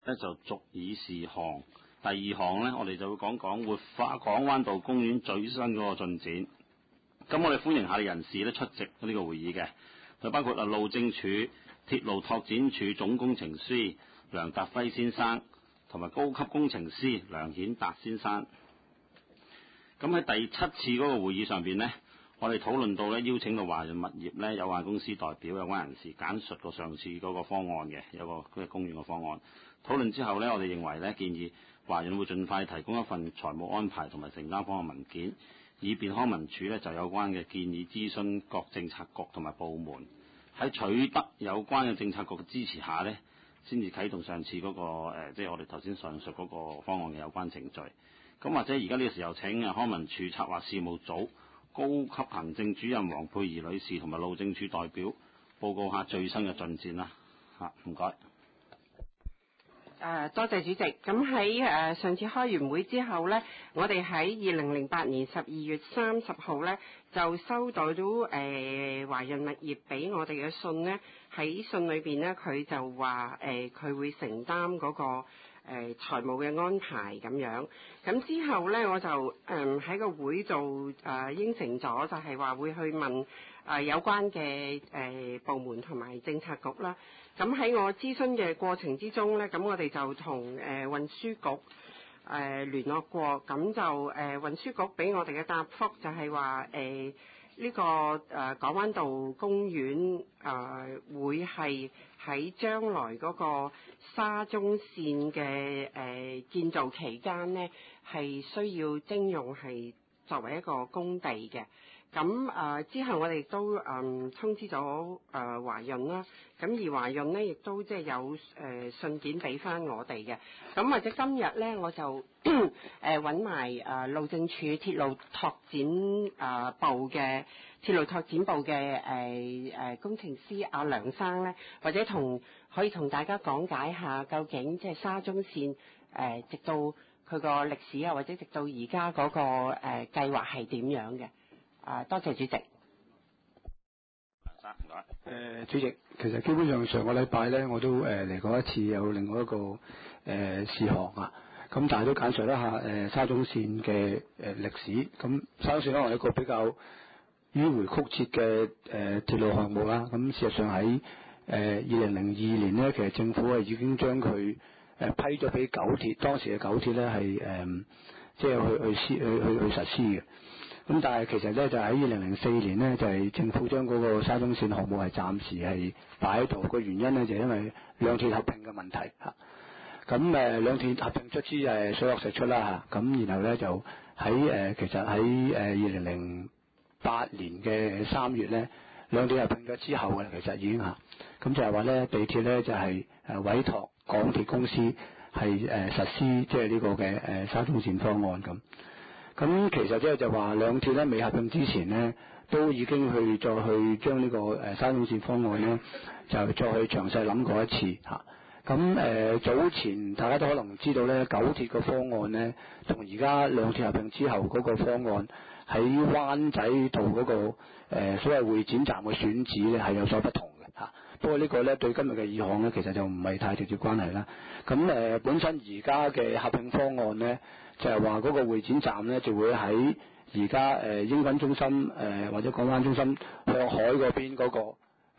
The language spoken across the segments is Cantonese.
咧就逐議事項，第2項呢，我哋就會講講活化港灣道公園最新嗰個進展。咁我哋歡迎下列人士咧出席呢個會議嘅，就包括路政署鐵路拓展處總工程師梁達輝先生，同埋高級工程師梁顯達先生。咁喺第7次嗰個會議上邊呢，我哋討論到咧邀請到華潤物業咧有限公司代表有關人士簡述過上次嗰個方案嘅，有個公園嘅方案。討論之後呢，我哋認為呢，建議華潤會盡快提供一份財務安排同埋承擔方案文件，以便康文署呢就有關嘅建議諮詢各政策局同埋部門，喺取得有關嘅政策局嘅支持下呢，先至啟動上次嗰個即係我哋頭先上述嗰個方案嘅有關程序。咁或者而家呢個時候請康文署策劃事務組高級行政主任黃佩儀女士同埋路政署代表報告下最新嘅進展啦。唔該。 多謝主席。咁喺上次開完會之後呢，我哋喺2008年12月30號呢，就收到咗華潤物業俾我哋嘅信呢。喺信裏邊呢，佢就話佢會承擔嗰個財務嘅安排咁樣。咁之後呢，我就喺個會度應承咗，就係話會去問有關嘅部門同埋政策局啦。咁喺我諮詢嘅過程之中呢，咁我哋就同運輸局聯絡過，咁就運輸局俾我哋嘅答覆就係話呢個港灣道公園會係喺將來嗰個沙中線嘅建造期間呢，係需要徵用係作為一個工地嘅。咁之後我哋亦都通知咗華潤啦，咁而華潤呢亦都即係有信件俾翻我哋嘅。咁或者今日呢，我就揾埋路政署鐵路拓展部嘅工程師阿梁生呢，或者可以同大家講解下究竟即係沙中線直到佢個歷史啊，或者直到而家嗰個計劃係點樣嘅。多謝主席。 主席，其實基本上上個禮拜咧，我都嚟過一次，有另外一個事項啊。咁但係都簡述一下沙中線嘅歷史。咁沙中線可能係一個比較迂迴曲折嘅鐵路項目啦。咁事實上喺2002年呢，其實政府係已經將佢批咗俾九鐵，當時嘅九鐵咧係即係去實施嘅。咁但係其實咧就喺2004年呢，就係政府將嗰個沙中線項目係暫時係擺喺度，個原因呢，就因為兩鐵合併嘅問題嚇。咁兩鐵合併出資水落石出啦嚇。咁然後咧就喺其實喺2008年嘅3月咧，兩鐵合併咗之後嘅其實已經嚇。咁就係話咧，地鐵咧就係委託港鐵公司係實施即係呢個嘅沙中線方案咁。咁其實即係就話兩鐵咧未合併之前呢，都已經再去將呢個沙中線方案呢，就再去詳細諗過一次嚇。咁早前大家都可能知道咧，九鐵個方案呢，同而家兩鐵合併之後嗰個方案喺灣仔道嗰個所謂會展站嘅選址咧係有所不同嘅嚇。不過呢個咧對今日嘅議項咧其實就唔係太直接關係啦。咁本身而家嘅合併方案呢，就係話嗰個會展站咧就會喺而家英軍中心或者港灣中心向海嗰邊嗰個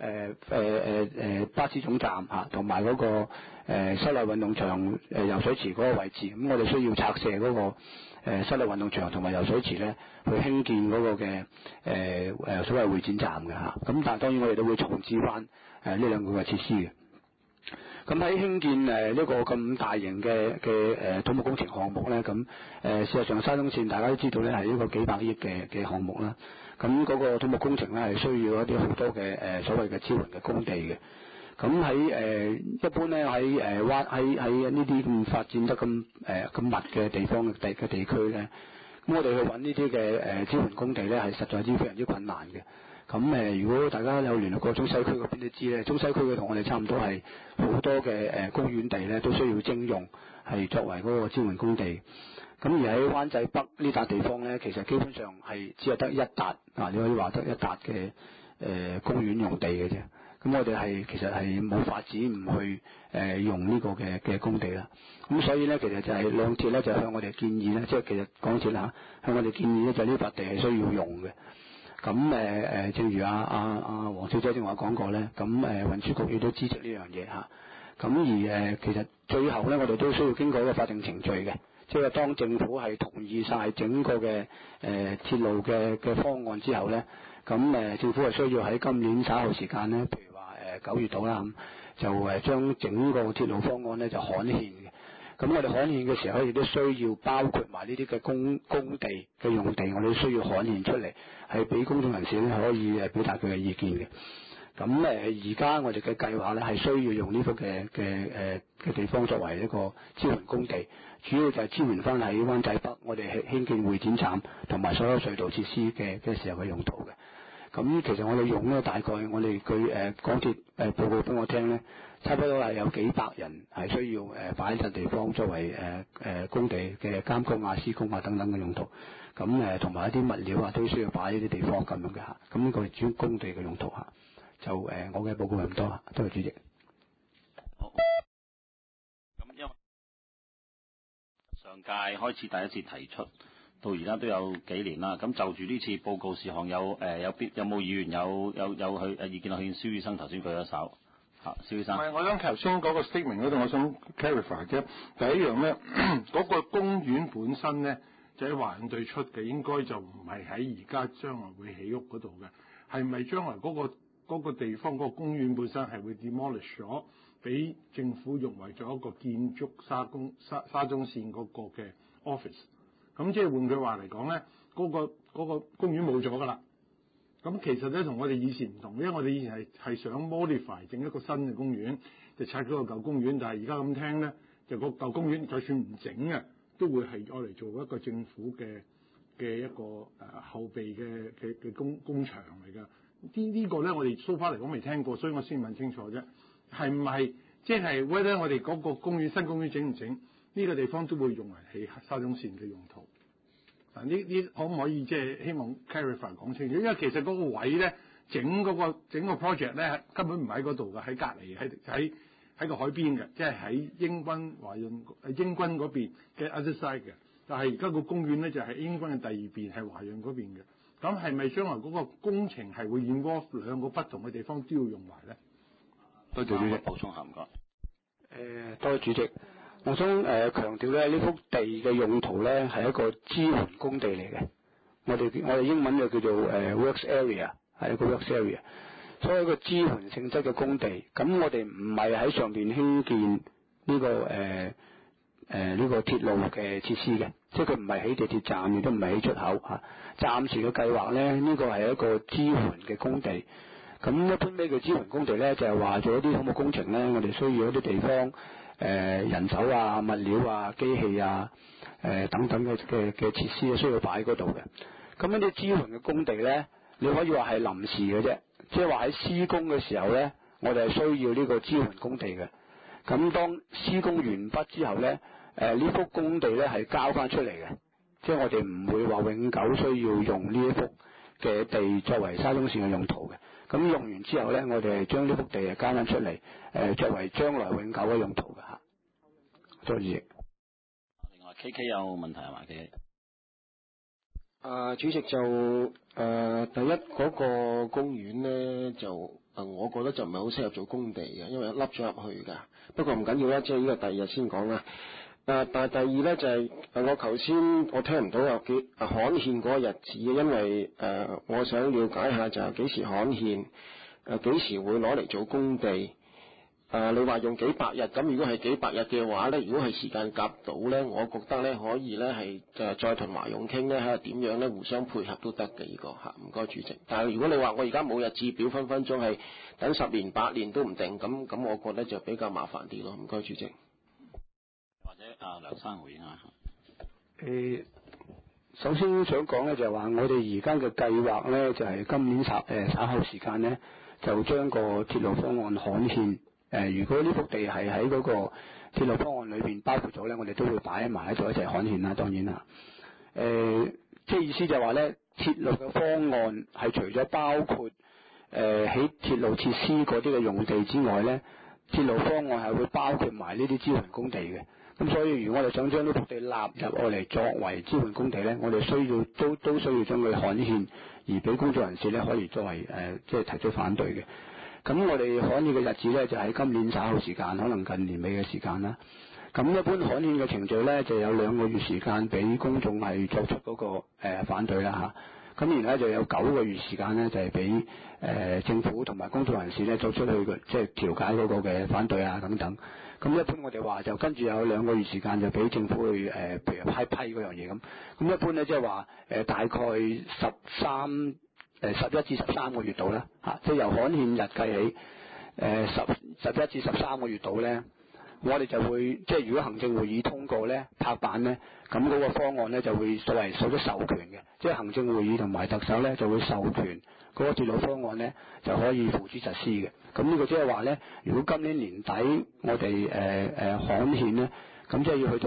巴士總站嚇，同埋嗰個室內運動場游水池嗰個位置。咁我哋需要拆卸嗰個室內運動場同埋游水池咧，去興建嗰個嘅所謂會展站嘅嚇。咁但係當然我哋都會重置翻呢兩個嘅設施嘅。咁喺興建呢個咁大型嘅土木工程項目咧，咁事實上沙中線大家都知道咧係一個幾百億嘅項目啦。咁嗰個土木工程咧係需要一啲好多嘅所謂嘅支援嘅工地嘅。咁喺一般咧喺呢啲咁發展得咁密嘅地方嘅地區咧，咁我哋去揾呢啲嘅支援工地咧係實在之非常之困難嘅。咁如果大家有聯絡過中西區嗰邊都知咧，中西區嘅同我哋差唔多係好多嘅公園地咧都需要徵用，係作為嗰個支援工地。咁而喺灣仔北呢笪地方咧，其實基本上係只係得一笪你可以話得一笪嘅公園用地嘅啫。 咁我哋其實係冇法子唔去用呢個嘅工地啦。咁所以咧，其實就係兩鐵咧就向我哋建議咧，即係其實港鐵啦向我哋建議咧，就呢塊地係需要用嘅。咁正如黃小姐正話講過咧，咁運輸局亦都支持呢樣嘢嚇。咁而其實最後咧，我哋都需要經過一個法定程序嘅，即係當政府係同意晒整個嘅鐵路嘅方案之後咧，咁政府係需要喺今年稍後時間咧，譬如話9月度啦，咁就將整個鐵路方案咧就刊憲嘅。咁我哋刊憲嘅時候，亦都需要包括埋呢啲嘅工地嘅用地，我哋需要刊憲出嚟，係俾公眾人士咧可以表達佢嘅意見嘅。咁而家我哋嘅計劃咧係需要用呢幅嘅地方作為一個支援工地，主要就係支援翻喺灣仔北我哋興建會展站同埋所有隧道設施嘅時候嘅用途嘅。咁其實我哋用咧大概我哋港鐵報告俾我聽咧，差不多係有幾百人係需要擺喺笪地方作為工地嘅監工啊、施工啊等等嘅用途。咁同埋一啲物料啊都需要擺喺啲地方咁樣嘅嚇。咁呢個係主要工地嘅用途嚇。就我嘅報告係咁多，多謝主席。 好。咁因為上屆開始第一次提出，到而家都有幾年啦。咁就住呢次報告事項有冇議員有去意見落去？蕭醫生頭先舉咗手。蕭醫生。 唔係，我想頭先嗰個 statement 嗰度，我想 clarify 啫。第一樣咧，嗰個公園本身咧，就喺華人對出嘅，應該就唔係喺而家將來會起屋嗰度嘅。係咪將來嗰個地方嗰個公園本身係會 demolish 咗，俾政府用為咗一個建築沙中線嗰個嘅 office？ 咁即係換句話嚟講咧，嗰個公園冇咗㗎啦。咁其實咧同我哋以前唔同，因為我哋以前係想 modify 整一個新嘅公園，就拆咗個舊公園。但係而家咁聽咧，就個舊公園就算唔整嘅，都會係愛嚟做一個政府嘅一個後備嘅工場嚟㗎。呢個咧，我哋 so far嚟講未聽過，所以我先問清楚啫。係唔係即係 whether 我哋嗰個新公園整唔整呢個地方都會用嚟起沙中線嘅用途？嗱，呢可唔可以即係希望 clarify 講清楚？因為其實嗰個位咧，整個 project 咧根本唔喺嗰度㗎，喺隔離喺個海邊嘅，即係喺英軍嗰邊嘅 other side 嘅。但係而家個公園咧就喺英軍嘅第二邊，係華潤嗰邊嘅。咁係咪將來嗰個工程係會 involve 兩個不同嘅地方都要用埋咧？ 多謝主席。 補充下唔該。 多謝主席。我想強調咧，呢幅地嘅用途咧係一個支援工地嚟嘅。我哋英文就叫做works area， 係一個 works area， 所以一個支援性質嘅工地。咁我哋唔係喺上邊興建呢個鐵路嘅設施嘅，即係佢唔係起地鐵站，亦都唔係起出口嚇。暫時嘅計劃咧，呢個係一個支援嘅工地。咁一般咩叫支援工地咧？就係話做一啲土木工程咧，我哋需要一啲地方人手啊、物料啊、機器啊等等嘅設施需要擺喺嗰度嘅。咁呢啲支援嘅工地咧，你可以話係臨時嘅啫，即係話喺施工嘅時候咧，我哋係需要呢個支援工地嘅。咁當施工完畢之後咧，呢幅工地咧係交翻出嚟嘅，即係我哋唔會話永久需要用呢一幅嘅地作為沙中線嘅用途嘅。咁用完之後咧，我哋係將呢幅地係交翻出嚟，作為將來永久嘅用途嘅嚇。多謝。 另外 KK 有問題係嘛？KK。 主席就第一嗰個公園咧就我覺得就唔係好適合做工地嘅，因為凹咗入去㗎。不過唔緊要啦，即係呢個第二日先講啦。但係第二咧就係我頭先我聽唔到有刊憲嗰個日子，因為我想了解下就係幾時刊憲，幾時會攞嚟做工地。你話用幾百日，咁如果係幾百日嘅話咧，如果係時間夾到咧，我覺得咧可以咧係再同華用傾咧，睇下點樣咧互相配合都得嘅呢個嚇。唔該主席。但係如果你話我而家冇日誌表，分分鐘係等10年8年都唔定，咁我覺得就比較麻煩啲咯。唔該主席。 或者梁生回應下。 首先想講咧就係話，我哋而家嘅計劃咧就係今年稍後時間咧就將個鐵路方案刊憲。如果呢幅地係喺嗰個鐵路方案裏邊包括咗咧，我哋都會擺埋喺度一齊刊憲啦。當然啦，即係意思就係話咧，鐵路嘅方案係除咗包括喺鐵路設施嗰啲嘅用地之外咧，鐵路方案係會包括埋呢啲支援工地嘅。咁所以如果我哋想將呢幅地納入我嚟作為支援工地咧，我哋需要都需要將佢刊憲，而俾公眾人士咧可以作為即係提出反對嘅。咁我哋刊憲嘅日子咧就喺今年稍後時間，可能近年尾嘅時間啦。咁一般刊憲嘅程序咧就有2個月時間俾公眾係作出嗰個反對啦嚇。咁然後咧就有9個月時間咧就係俾政府同埋公眾人士咧作出去即係調解嗰個嘅反對啊等等。咁一般我哋話就跟住有2個月時間就俾政府去譬如批嗰樣嘢咁。咁一般咧即係話大概11至13個月度啦嚇，即係由刊憲日計起11至13個月度咧。我哋就會即係如果行政會議通過咧拍板咧，咁嗰個方案咧就會所謂受咗授權嘅，即係行政會議同埋特首咧就會授權嗰個鐵路方案咧就可以付諸實施嘅。咁呢個即係話咧，如果今年年底我哋刊憲咧，咁即係要去到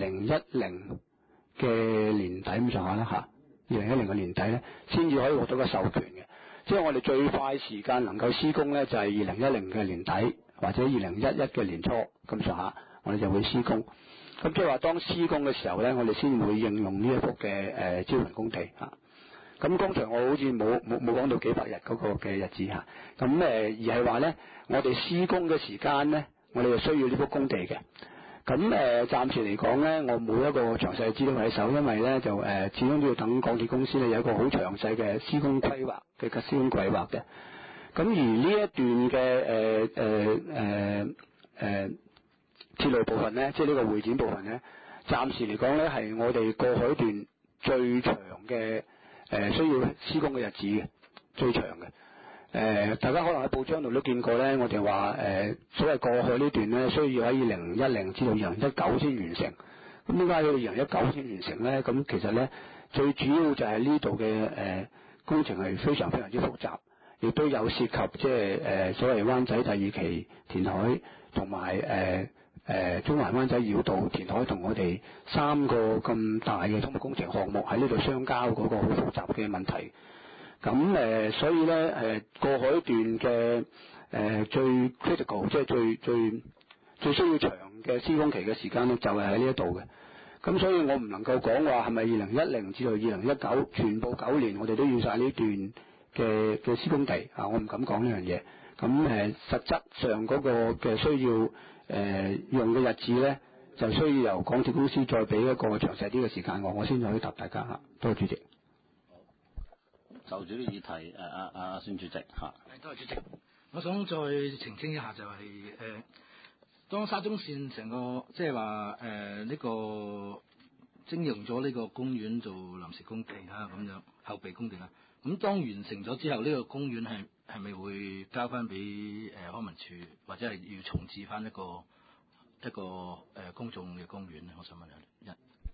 2010嘅年底咁上下啦嚇，2010嘅年底咧先至可以獲得個授權嘅。即係我哋最快時間能夠施工咧就係2010嘅年底。或者2011嘅年初咁上下，我哋就會施工。咁即係話當施工嘅時候咧，我哋先會應用呢一幅嘅支援工地嚇。咁剛才我好似冇講到幾百日嗰個嘅日子嚇。咁而係話咧，我哋施工嘅時間咧，我哋就需要呢幅工地嘅。咁暫時嚟講咧，我冇一個詳細嘅資料喺手，因為咧就始終都要等港鐵公司咧有一個好詳細嘅施工規劃嘅施工規劃嘅。咁而呢一段嘅鐵路部分咧，即係呢個會展部分咧，暫時嚟講咧係我哋過海段最長嘅需要施工嘅日子嘅，最長嘅。大家可能喺報章度都見過咧，我哋話所謂過海呢段咧，需要喺2010至到2019先完成。咁點解要2019先完成咧？咁其實咧最主要就係呢度嘅工程係非常非常之複雜。亦都有涉及即係所謂灣仔第2期填海，同埋中環灣仔繞道填海，同我哋3個咁大嘅土木工程項目喺呢度相交嗰個好複雜嘅問題。咁所以咧過海段嘅最 critical， 即係最需要長嘅施工期嘅時間咧，就係喺呢一度嘅。咁所以我唔能夠講話係咪2010至到2019全部9年我哋都要晒呢段嘅施工地啊，我唔敢講呢樣嘢。咁實質上嗰個嘅需要用嘅日子咧，就需要由港鐵公司再俾一個詳細啲嘅時間我先可以答大家嚇。多謝主席。 就住呢個議題，孫主席嚇。 多謝主席。我想再澄清一下，就係當沙中線成個即係話呢個徵用咗呢個公園做臨時工地啦，咁樣後備工地啦。咁當完成咗之後，呢個公園係咪會交翻俾康文署，或者係要重置翻一個公眾嘅公園咧？我想問一。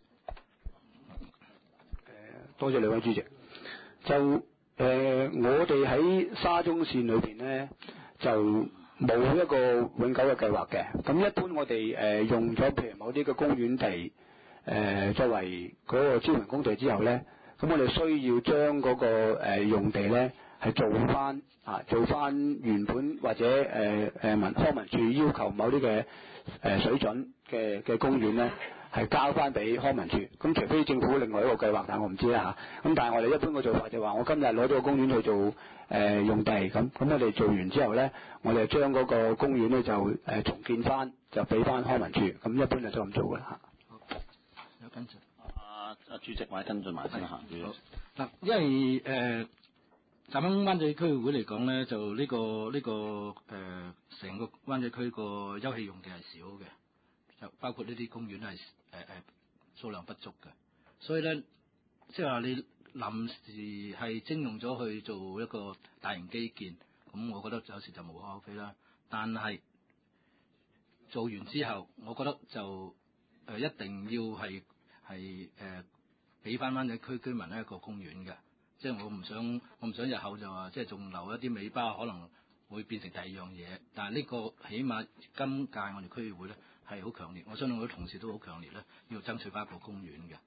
多謝兩位主席。就我哋喺沙中線裏邊咧，就冇一個永久嘅計劃嘅。咁一般我哋用咗譬如某啲嘅公園地作為嗰個支援工地之後咧。咁我哋需要將嗰個用地咧係做翻原本或者康文署要求某啲嘅水準嘅公園咧係交翻俾康文署。咁除非政府另外一個計劃，但我唔知啦嚇。咁但係我哋一般嘅做法就話，我今日攞咗個公園去做用地，咁我哋做完之後咧，我哋將嗰個公園咧就重建翻，就俾翻康文署。咁一般就都咁做嘅嚇。 有跟進。 主席，或者跟進埋先嚇。 嗱，因為站喺灣仔區會嚟講咧，就呢個成個灣仔區個休憩用地係少嘅，就包括呢啲公園係數量不足嘅，所以咧即係話你臨時係徵用咗去做一個大型基建，咁我覺得有時就無可厚非啦。但係做完之後，我覺得就一定要係俾翻灣仔區居民一個公園嘅，即係我唔想日後就話即係仲留一啲尾巴，可能會變成第二樣嘢。但係呢個起碼今屆我哋區議會咧係好強烈，我相信我啲同事都好強烈咧，要爭取翻一個公園嘅。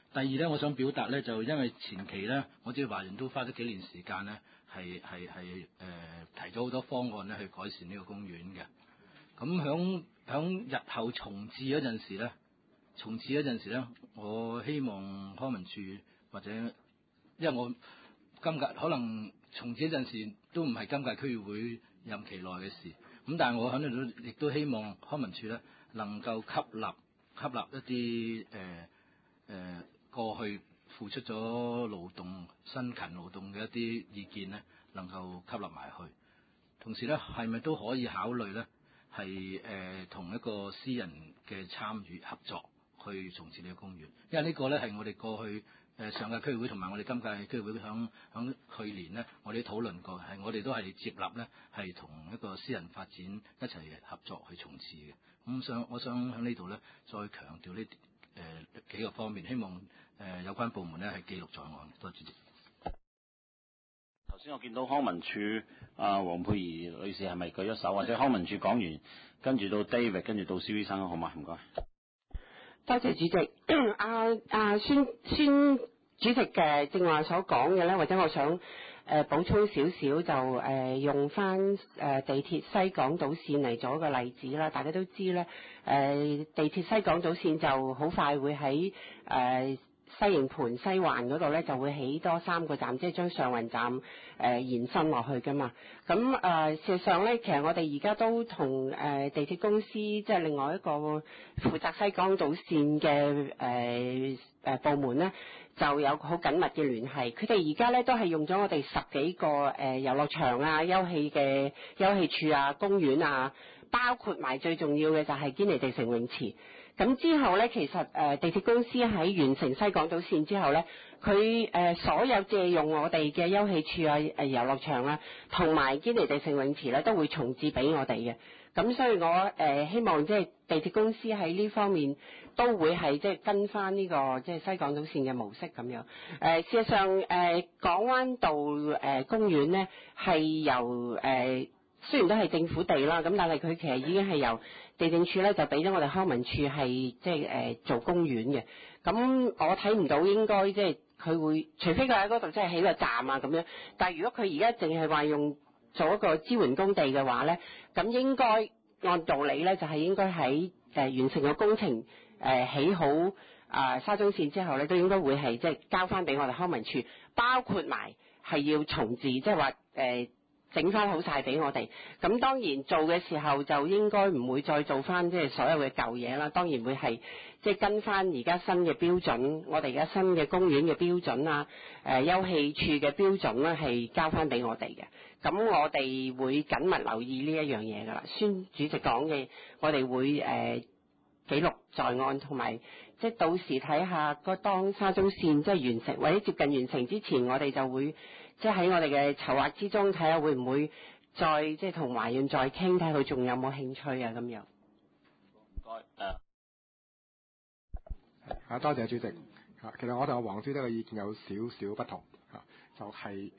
第二咧，我想表達咧，就因為前期咧，我知道華人都花咗幾年時間咧，係提咗好多方案咧去改善呢個公園嘅。咁響日後重置嗰陣時咧，我希望康文署或者，因為我今屆可能重置嗰陣時都唔係今屆區議會任期內嘅事，咁但係我肯定亦都希望康文署咧能夠吸納一啲過去付出咗勞動、辛勤勞動嘅一啲意見咧，能夠吸納埋去。同時咧，係咪都可以考慮咧，係同一個私人嘅參與合作去重置呢個公園？因為呢個咧係我哋過去上屆區議會同埋我哋今屆區議會響去年咧，我哋都討論過，係我哋都係接納咧，係同一個私人發展一齊合作去重置嘅。我想喺呢度咧，再強調呢幾個方面，希望有關部門咧係記錄在案。多謝主席。 頭先我見到康文署黃佩儀女士係咪舉咗手，或者康文署講完，跟住到 David， 跟住到蕭醫生，好嗎？唔該。 多謝主席。孫主席嘅正話所講嘅咧，或者我想補充少少，就用翻地鐵西港島線嚟做一個例子啦。大家都知咧，地鐵西港島線就好快會喺西營盤西環嗰度咧，就會起多3個站，即係將上環站延伸落去噶嘛。咁事實上咧，其實我哋而家都同地鐵公司，即係另外一個負責西港島線嘅部門咧，就有好緊密嘅聯繫。佢哋而家咧都係用咗我哋10幾個遊樂場啊、休憩處啊、公園啊，包括埋最重要嘅就係堅尼地城泳池。咁之後咧，其實地鐵公司喺完成西港島線之後咧，佢所有借用我哋嘅休憩處啊、遊樂場啊，同埋堅尼地城泳池咧，都會重置俾我哋嘅。咁所以我希望即係地鐵公司喺呢方面都會係即係跟翻呢個即係西港島線嘅模式咁樣。事實上港灣道公園咧係由雖然都係政府地啦，咁但係佢其實已經係由地政處咧就俾咗我哋康文署係即係做公園嘅。咁我睇唔到應該即係佢會，除非佢喺嗰度即係起個站啊咁樣。但係如果佢而家淨係話用做一個支援工地嘅話咧，咁應該按道理咧就係應該喺完成個工程起好沙中線之後咧，都應該會係即係交翻俾我哋康文署，包括埋係要重置，即係話整翻好晒俾我哋。咁當然做嘅時候就應該唔會再做翻即係所有嘅舊嘢啦，當然會係即係跟翻而家新嘅標準，我哋而家新嘅公園嘅標準啊，休憩處嘅標準咧係交翻俾我哋嘅。咁我哋會緊密留意呢一樣嘢噶啦。孫主席講嘅，我哋會記錄在案，同埋即係到時睇下個當沙中線即係完成或者接近完成之前，我哋就會即係喺我哋嘅籌劃之中睇下會唔會再即係同華潤再傾，睇下佢仲有冇興趣啊咁樣。 唔該多謝主席。其實我同黃主席嘅意見有少少不同就係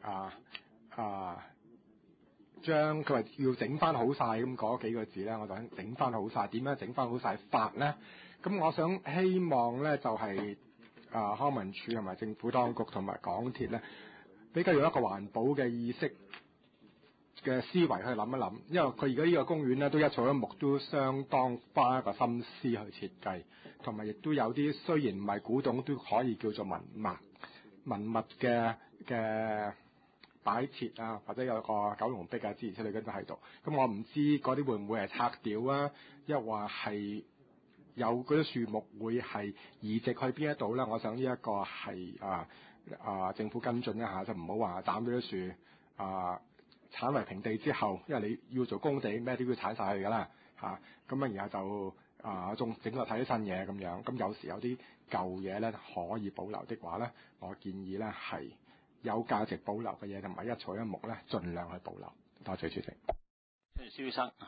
將佢話要整翻好晒咁嗰幾個字咧，我就想整翻好晒。點樣整翻好晒法咧？咁我想希望咧就係康文署同埋政府當局同埋港鐵咧，比較用一個環保嘅意識嘅思維去諗一諗，因為佢而家呢個公園咧都一草一木都相當花一個心思去設計，同埋亦都有啲雖然唔係古董都可以叫做文物嘅擺設啊，或者有個九龍壁啊之類之類嗰啲喺度。咁我唔知嗰啲會唔會係拆掉啊，抑或係有嗰啲樹木會係移植去邊一度咧？我想呢一個係政府跟進一下，就唔好話斬咗啲樹剷為平地之後，因為你要做工地咩都要剷晒佢㗎啦咁然後就仲整個睇啲新嘢咁樣。咁有時有啲舊嘢咧可以保留的話咧，我建議咧係有價值保留嘅嘢同埋一草一木咧，盡量去保留。多謝主席。 蕭醫生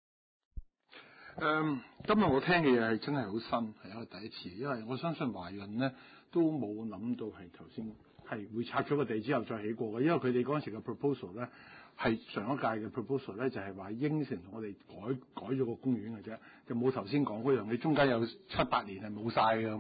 今日我聽嘅嘢係真係好新，係一個第一次，因為我相信華潤咧都冇諗到係頭先係會拆咗個地之後再起過嘅，因為佢哋嗰陣時嘅 proposal 咧係上一屆嘅 proposal 咧就係話應承同我哋改咗個公園嘅啫，就冇頭先講嗰樣，你中間有7-8年係冇晒嘅咁。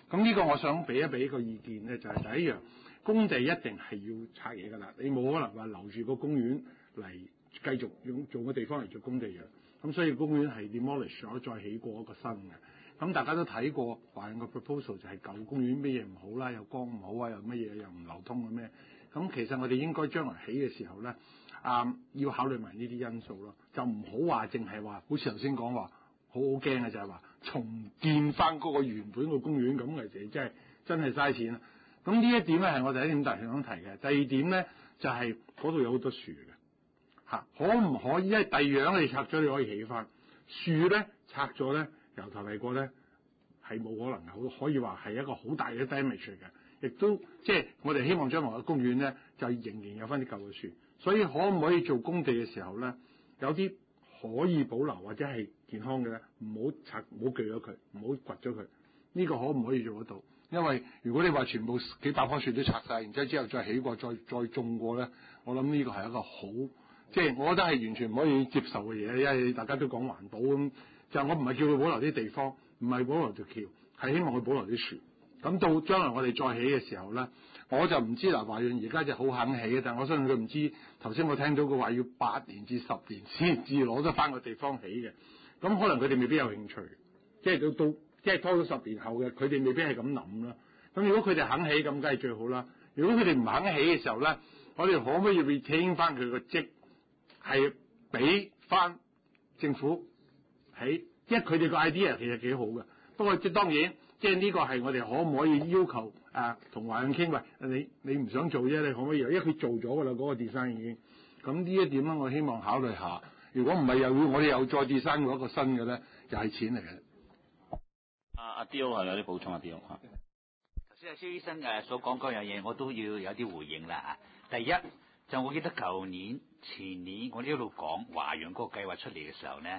咁呢個我想俾一個意見咧，就係、第一樣，工地一定係要拆嘢㗎啦，你冇可能話留住個公園嚟繼續用做個地方嚟做工地嘅。咁所以公園係 demolish 咗，再起過一個新嘅。咁大家都睇過華潤個 proposal 就係舊公園咩嘢唔好啦，又光唔好啊，又乜嘢又唔流通嘅咩。咁其實我哋應該將來起嘅時候咧，要考慮埋呢啲因素咯，就唔好話淨係話，好似頭先講話，好驚嘅就係話重建翻嗰個原本個公園咁嘅時，真係嘥錢啦。咁呢一點咧係我第一點大想提嘅。第二點咧就係嗰度有好多樹嘅嚇，可唔可以？因為第二樣你拆咗你可以起翻樹咧，拆咗咧由頭嚟過咧係冇可能嘅，可以話係一個好大嘅 damage 嚟嘅。亦都即係我哋希望將來嘅公園咧就仍然有翻啲舊嘅樹，所以可唔可以做工地嘅時候咧，有啲可以保留或者係健康嘅咧，唔好拆，唔好鋸咗佢，唔好掘咗佢。呢個可唔可以做得到？因為如果你話全部幾百棵樹都拆晒，然之後再起過、再種過咧，我諗呢個係一個好，即係我覺得係完全唔可以接受嘅嘢，因為大家都講環保咁，就我唔係叫佢保留啲地方，唔係保留條橋，係希望佢保留啲樹。咁到將來我哋再起嘅時候咧，我就唔知嗱，華潤而家就好肯起嘅，但係我相信佢唔知。頭先我聽到佢話要8年至10年先至攞得翻個地方起嘅，咁可能佢哋未必有興趣，即係到即係拖咗10年後嘅，佢哋未必係咁諗啦。咁如果佢哋肯起，咁梗係最好啦。如果佢哋唔肯起嘅時候咧，我哋可唔可以 retain 翻佢個職，係俾翻政府起？因為佢哋個 idea 其實幾好嘅，不過即係當然。即係呢個係我哋可唔可以要求同華潤傾？喂，你唔想做啫，你可唔可以？因為佢做咗㗎啦，嗰個 design 已經。咁呢一點咧，我希望考慮下。如果唔係，我哋又再 design 過一個新嘅咧，又係錢嚟嘅。 阿 Dio 係有啲補充啊，Dio 嚇。 頭先阿蕭醫生所講嗰樣嘢，我都要有啲回應啦嚇。第一就我記得舊年、前年我哋一路講華潤嗰個計劃出嚟嘅時候咧，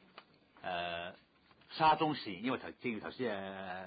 沙中線，因為正如頭先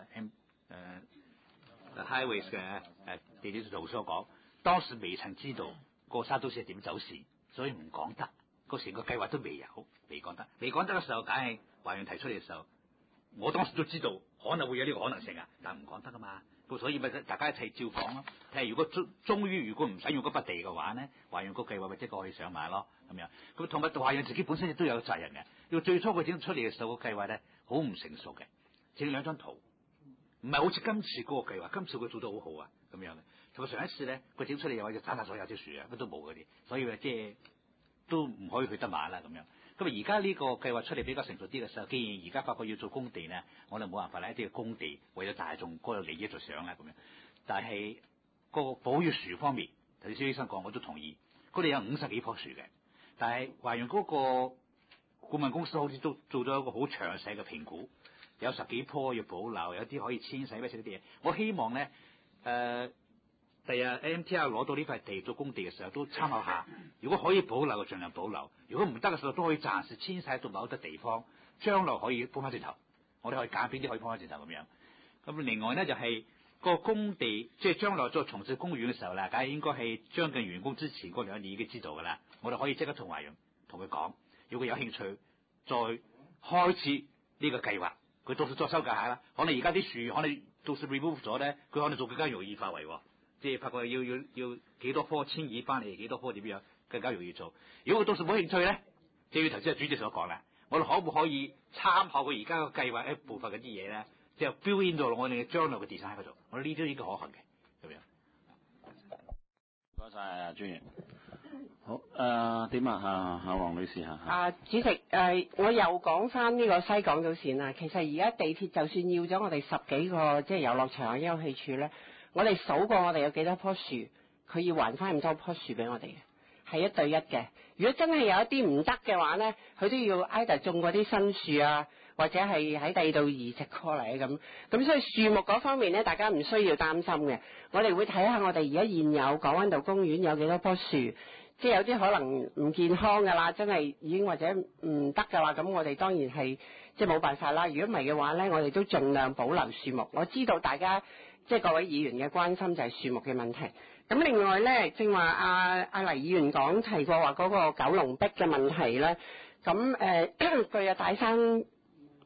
Highways 嘅地鐵圖所講，當時未曾知道個沙中線係點走線，所以唔講得。個成個計劃都未講得。未講得嘅時候，梗係華潤提出嚟嘅時候，我當時都知道可能會有呢個可能性啊，但唔講得噶嘛。咁所以咪大家一齊照講咯。睇下如果終於如果唔使用嗰筆地嘅話咧，華潤個計劃咪即係可以上馬咯咁樣。咁同埋華潤自己本身亦都有責任嘅。要最初佢整出嚟嘅時候個計劃咧，好唔成熟嘅，整2張圖，唔係好似今次嗰個計劃。今次佢做得好好啊咁樣嘅。同埋上一次咧，佢整出嚟嘅話就斬曬所有啲樹啊，乜都冇嗰啲，所以即係都唔可以去得馬啦咁樣。咁而家呢個計劃出嚟比較成熟啲嘅時候，既然而家發覺要做工地咧，我哋冇辦法咧，一啲嘅工地為咗大眾嗰個利益着想啦咁樣。但係個保育樹方面，頭先蕭醫生講我都同意，佢哋有50幾棵樹嘅，但係華潤嗰個顧問公司好似都做咗一個好詳細嘅評估，有10幾棵要保留，有啲可以遷徙乜嘢啲嘢。我希望咧第日 MTR 攞到呢塊地做工地嘅時候，都參考下。如果可以保留，就盡量保留；如果唔得嘅時候，都可以暫時遷徙到某一笪地方，將來可以搬翻轉頭。我哋可以揀邊啲可以搬翻轉頭咁樣。咁另外咧就係個工地，即係將來再重置公園嘅時候啦，梗係應該係將近完工之前嗰2年已經知道㗎啦。我哋可以即刻同華潤同佢講，如果有興趣再開始呢個計劃，佢到時再修改下啦。可能而家啲樹可能到時 remove 咗咧，佢可能做更加容易化為。即係發覺要幾多棵遷移翻嚟，幾多棵點樣更加容易做。如果佢到時冇興趣咧，正如頭先阿主席所講啦，我哋可唔可以參考佢而家個計劃一部分嗰啲嘢咧，即係 build in 到我哋嘅將來嘅 design 喺嗰度。我哋呢啲應該可行嘅，咁樣。 唔該晒啊，專員。好點啊？阿黃女士嚇。 主席我又講翻呢個西港島線啦。其實而家地鐵就算要咗我哋10幾個即係遊樂場啊、休憩處咧。我哋數過我哋有幾多棵樹，佢要還翻咁多棵樹俾我哋嘅，係1對1嘅。如果真係有一啲唔得嘅話咧，佢都要 either 種嗰啲新樹啊，或者係喺第二度移植過嚟咁。咁所以樹木嗰方面咧，大家唔需要擔心嘅。我哋會睇下我哋而家現有港灣道公園有幾多棵樹，即係有啲可能唔健康㗎啦，真係已經或者唔得㗎啦。咁我哋當然係即係冇辦法啦。如果唔係嘅話咧，我哋都盡量保留樹木。我知道大家。即係各位議員嘅關心就係樹木嘅問題。咁另外咧，正話阿黎議員提過話嗰個九龍壁嘅問題咧。咁據阿戴生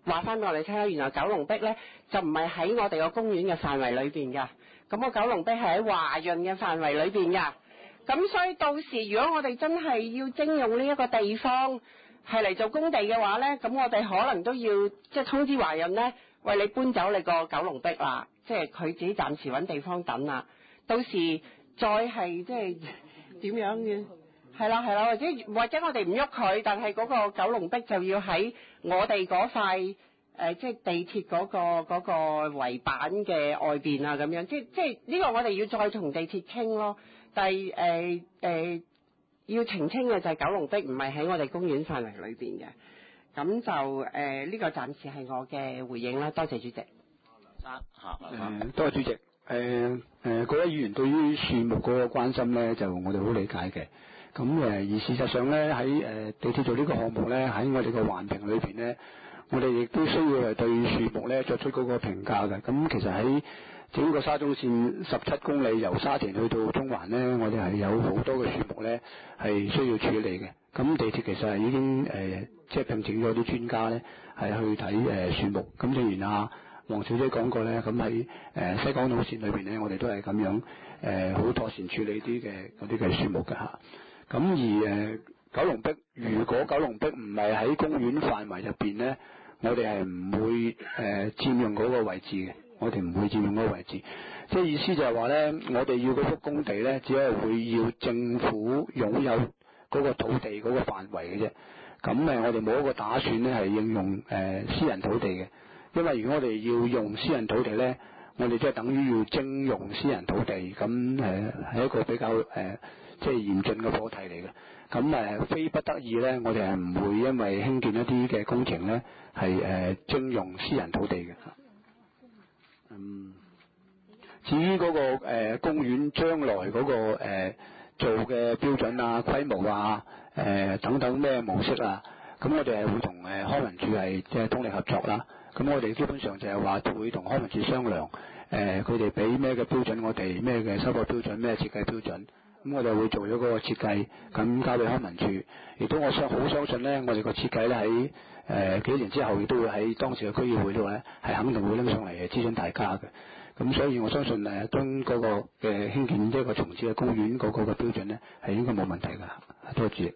話翻我哋聽，原來九龍壁咧就唔係喺我哋個公園嘅範圍裏邊㗎，咁個九龍壁係喺華潤嘅範圍裏邊㗎。咁所以到時如果我哋真係要徵用呢一個地方係嚟做工地嘅話咧，咁我哋可能都要即係通知華潤咧，喂，你搬走你個九龍壁啦，即係佢自己暫時揾地方等啦。到時再係即係點樣嘅？係啦，或者我哋唔喐佢，但係嗰個九龍壁就要喺我哋嗰塊即係地鐵嗰個圍板嘅外邊啊，咁樣即係呢個我哋要再同地鐵傾咯。但係要澄清嘅就係九龍壁唔係喺我哋公園範圍裏邊嘅，咁就呢個暫時係我嘅回應啦。多謝主席。 多謝主席。各位議員對於樹木嗰個關心咧，就我哋好理解嘅。咁而事實上咧，喺地鐵做呢個項目咧，喺我哋嘅環評裏邊咧，我哋亦都需要係對樹木咧作出嗰個評價嘅。咁其實喺整個沙中線17公里由沙田去到中環咧，我哋係有好多嘅樹木咧係需要處理嘅。咁地鐵其實係已經即係聘請咗啲專家咧係去睇樹木。咁正如黃小姐講過咧，咁喺西港島線裏邊咧，我哋都係咁樣好妥善處理啲嘅樹木嘅嚇。咁而九龍壁，如果九龍壁唔係喺公園範圍入邊咧，我哋係唔會佔用嗰個位置嘅。我哋唔會佔用嗰個位置，即係意思就係話咧，我哋要嗰幅工地咧，只係會要政府擁有嗰個土地嗰個範圍嘅啫。咁我哋冇一個打算咧係應用私人土地嘅，因為如果我哋要用私人土地咧，我哋即係等於要徵用私人土地，咁係一個比較即係嚴峻嘅課題嚟嘅。咁非不得已咧，我哋係唔會因為興建一啲嘅工程咧係徵用私人土地嘅。至於嗰個公園將來嗰個做嘅標準啊、規模啊、等等咩模式啊，咁我哋係會同康文署係即係通力合作啦。咁我哋基本上就係話會同康文署商量，佢哋俾咩嘅標準，我哋咩嘅收費標準、咩設計標準，咁我哋會做咗嗰個設計，咁交俾康文署。亦都我好相信咧，我哋個設計咧喺幾年之後，亦都會喺當時嘅區議會度咧，係肯定會拎上嚟諮詢大家嘅。咁所以我相信當嗰個興建一個重置嘅公園嗰個嘅標準咧，係應該冇問題㗎。多謝主席。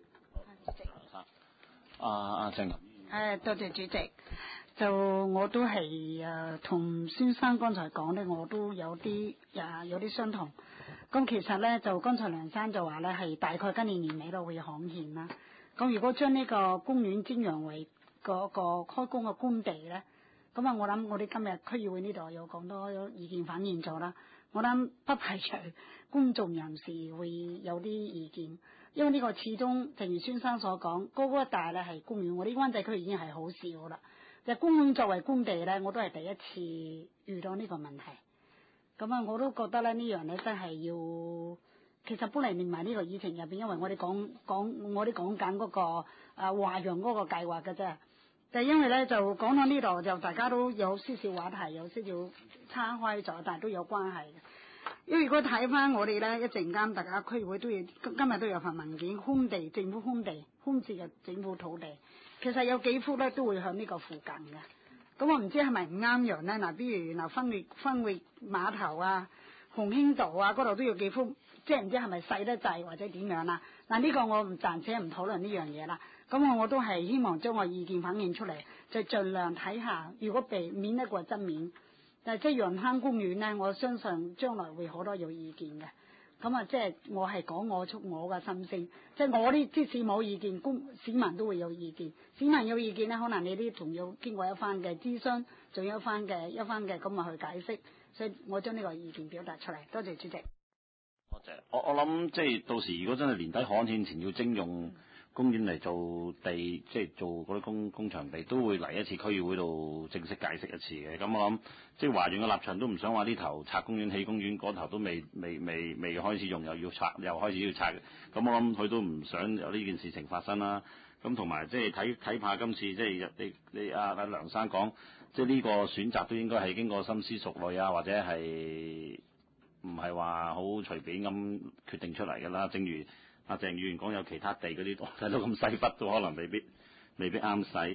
阿鄭琴。 多謝主席。就我都係同先生剛才講咧，我都有啲相同。咁其實咧，就剛才梁生就話咧，係大概今年年尾都會刊憲啦。咁如果將呢個公園徵用為嗰個開工嘅官地咧，咁我諗我哋今日區議會呢度有咁多意見反映咗啦。我諗不排除公眾人士會有啲意見，因為呢個始終正如先生所講，嗰一帶咧係公園，我哋灣仔區已經係好少啦。就公園作為工地咧，我都係第一次遇到呢個問題。咁我都覺得咧呢樣咧真係要，其實本嚟連埋呢個議程入邊，因為我哋講緊嗰個華潤嗰個計劃嘅啫。就因為咧就講到呢度，就大家都有少少話題，有少少岔開咗，但係都有關係嘅。因為如果睇翻我哋咧一陣間，大家區議會都要今日都有份文件，空地政府空地空置嘅政府土地，其實有幾幅咧都會響呢個附近嘅。咁我唔知係咪唔啱樣咧？嗱，比如分域碼頭啊、鴻興道啊嗰度都有幾幅，即係唔知係咪細得滯或者點樣啦？嗱，呢個我暫且唔討論呢樣嘢啦。咁我都係希望將我意見反映出嚟，就盡量睇下，如果被免得過真免。但係即係楊坑公園咧，我相信將來會好多有意見嘅。咁即係我係講我嘅心聲，即係我啲即使冇意見，市民都會有意見。市民有意見咧，可能你啲仲要經過一番嘅諮詢，仲有一番嘅咁去解釋。所以我將呢個意見表達出嚟。多謝主席。 多謝。我諗即係到時如果真係年底刊憲前要徵用公園嚟做地，即係做嗰啲工場地，都會嚟一次區議會度正式解釋一次嘅。咁我諗即係華潤嘅立場都唔想話呢頭拆公園起公園，嗰頭都未開始用又要拆，又開始要拆。咁我諗佢都唔想有呢件事情發生啦。咁同埋即係睇怕今次即係你阿梁生講，即係呢個選擇都應該係經過深思熟慮啊，或者係唔係話好隨便咁決定出嚟㗎啦。正如阿鄭議員講，有其他地嗰啲睇到咁細筆都可能未必啱使。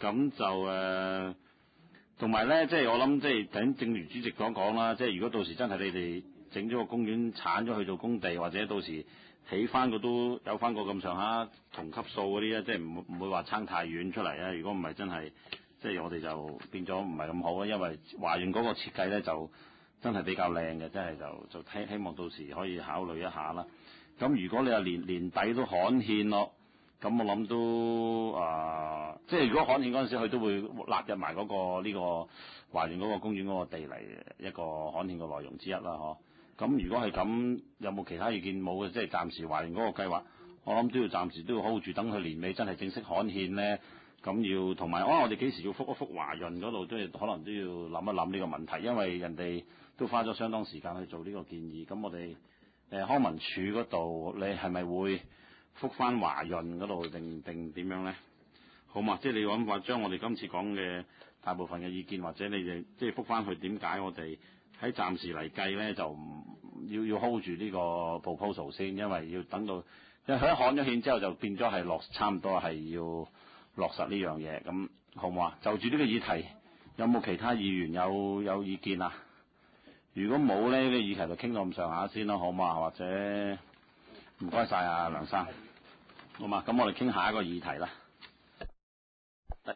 咁就同埋咧，即係我諗，即係等正如主席所講啦，即係如果到時真係你哋整咗個公園剷咗去做工地，或者到時起翻個都有翻個咁上下同級數嗰啲咧，即係唔會話差太遠出嚟啊！如果唔係真係，即係我哋就變咗唔係咁好啊，因為華潤嗰個設計咧就真係比較靚嘅，真係就希望到時可以考慮一下啦。咁如果你話年底都刊憲咯。咁我諗都即係如果刊憲嗰陣時，佢都會納入埋嗰個呢個華潤嗰個公園嗰個地嚟一個刊憲嘅內容之一啦，嗬。咁如果係咁，有冇其他意見？冇嘅，即係暫時華潤嗰個計劃，我諗都要暫時都要 hold 住，等佢年尾真係正式刊憲咧。咁要同埋，我哋幾時要覆一覆華潤嗰度，都可能都要諗一諗呢個問題，因為人哋都花咗相當時間去做呢個建議。咁我哋康文署嗰度，你係咪會覆翻華潤嗰度定點樣咧？好嘛，即係你諗話將我哋今次講嘅大部分嘅意見，或者你哋即係覆翻去點解我哋喺暫時嚟計咧，就要 hold 住呢個 proposal 先，因為要等到因為佢一刊咗憲之後，就變咗係差唔多係要落實呢樣嘢。咁好唔好啊？就住呢個議題，有冇其他議員有意見啊？如果冇咧，呢個議題就傾到咁上下先咯，好嘛？或者唔該晒啊，梁生，好嘛？咁我哋傾下一個議題啦。